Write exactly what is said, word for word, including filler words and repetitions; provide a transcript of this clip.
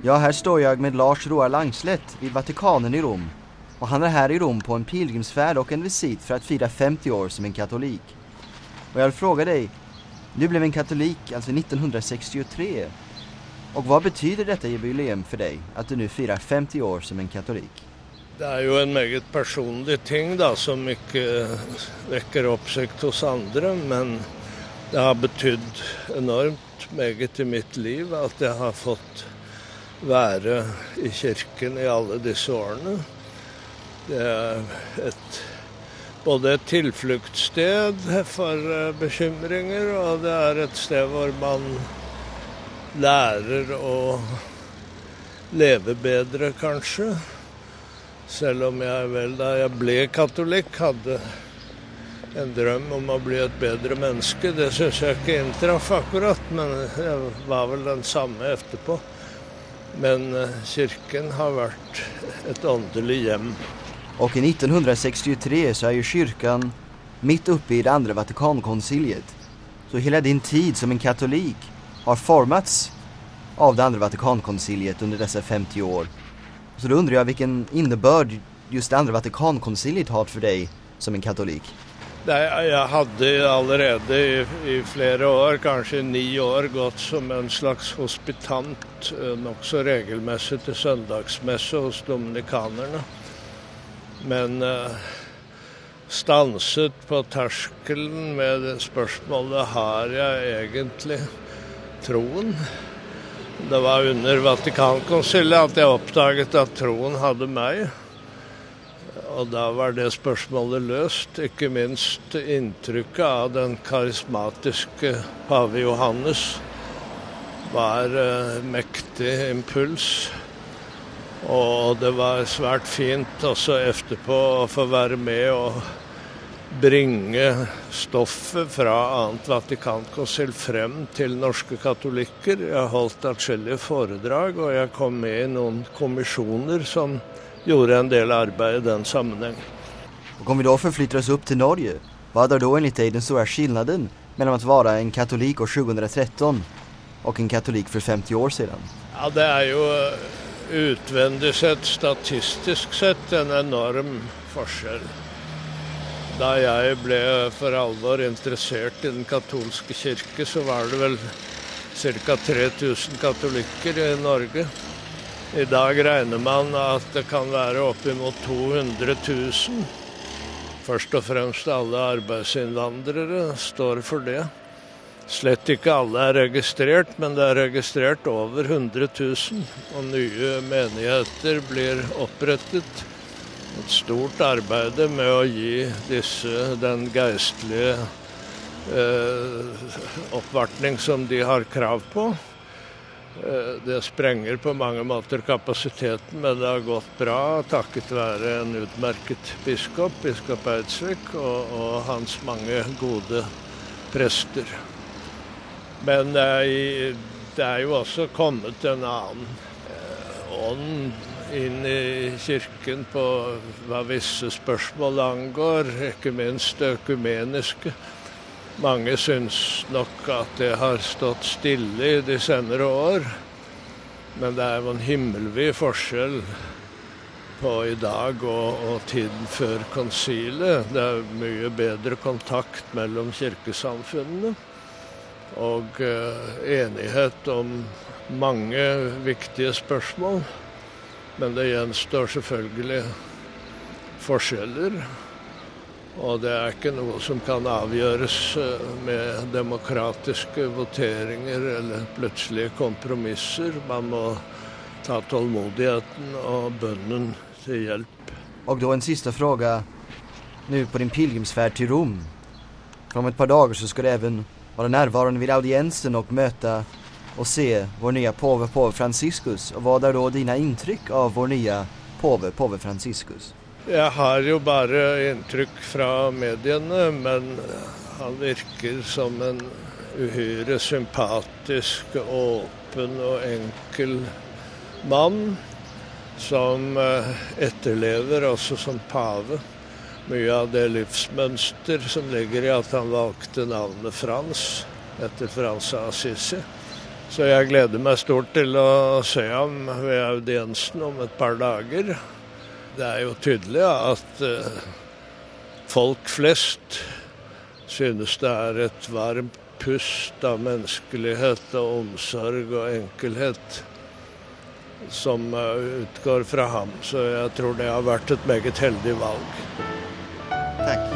Ja, här står jag med Lars Roar Langslet vid Vatikanen i Rom. Och han är här i Rom på en pilgrimsfärd och en visit för att fira femtio år som en katolik. Och jag vill fråga dig, du blev en katolik alltså nittonhundrasextiotre. Och vad betyder detta jubileum för dig, att du nu firar femtio år som en katolik? Det er jo en meget personlig ting da, som ikke vekker oppsikt hos andre, men det har betydd enormt meget i mitt liv at jeg har fått være i kirken i alle disse årene. Det er et, både et tilfluktsted for bekymringer, og det er et sted hvor man lærer å leve bedre kanskje. Selv om jeg vel da jeg ble katolikk hadde en drøm om å bli et bedre menneske. Det synes jeg ikke inntraff akkurat, men jeg var vel den samme etterpå. Men kirken har vært ett åndelig hjem. Och i nittonhundrasextiotre så är ju kyrkan mitt uppe i det andra Vatikankonciliet. Så hela din tid som en katolik har formats av det andra Vatikankonciliet under dessa femtio år. Så då undrar jag vilken innebörd just det andra Vatikankonciliet har för dig som en katolik. Nej, jag hade allerede i, i flera år, kanske nio år, gått som en slags hospitant, också regelmässigt till söndagsmässa hos dominikanerna. Men eh, stanset på terskelen med spørsmålet, har jag egentlig troen? Det var under Vatikankonciliet at jeg oppdaget at troen hadde meg. Og da var det spørsmålet løst, ikke minst inntrykket av den karismatiske pave Johannes var uh, mektig impuls. Og det var svært fint også etterpå å få være med og bringe stoffet fra annet Vatikankoncil frem til norske katolikker. Jeg har holdt atskillige foredrag, og jeg kom med i noen kommissioner som gjorde en del arbeid i den sammenheng. Och om vi då förflyttar oss upp till Norge, vad är då enligt dig den stora skillnaden mellan att vara en katolik år tjugohundratretton och en katolik för femtio år sedan? Ja, det er jo utvendig sett, statistisk sett, en enorm forskjell. Da jeg ble for alvor interessert i den katolske kirke, så var det vel cirka tre tusen katolikker i Norge. I dag regner man at det kan være oppimot to hundre tusen. Først og fremst alle arbeidsinnvandrere står for det. Slett ikke alle er registrert, men det er registrert over hundre tusen, og nye menigheter blir opprettet. Et stort arbeid med å gi disse den geistlige eh, oppvartning som de har krav på. Eh, det sprenger på mange måter kapasiteten, men det har gått bra takket være en utmerket biskop, biskop Eidsvik, og, og hans mange gode prester. Men det er, det er jo også kommet en annen eh, ånd inn i kirken på hva visse spørsmål angår, ikke minst det økumeniske. Mange synes nok at det har stått stille i de senere år, men det er jo en himmelvid forskjell på i dag og, og tiden før konsilet. Det er mye bedre kontakt mellom kirkesamfunnene, og eh, enighet om mange viktige spørsmål. Men det gjenstår selvfølgelig forskjeller, og det er ikke noe som kan avgjøres med demokratiske voteringer eller plötslige kompromisser. Man må ta tålmodigheten och bönnen till hjälp. Och då en sista fråga nu på din pilgrimsfärd till Rom. För om ett par dagar så ska du även vara närvarande vid audiensen och möta och se vår nya påve, påve Franciscus. Och vad är då dina intryck av vår nya påve, påve Franciscus? Jag har ju bara intryck från medierna, men han virker som en uhyre sympatisk, öppen och enkel man som etterlever också som pave mye av det livsmönster som ligger i att han valgte navnet Frans efter Frans av Assisi. Så jeg gleder meg stort til å se ham ved audiensen om et par dager. Det er jo tydelig at uh, folk flest synes det er et varmt pust av menneskelighet og omsorg og enkelhet som uh, utgår fra ham. Så jeg tror det har vært et meget heldig valg. Takk.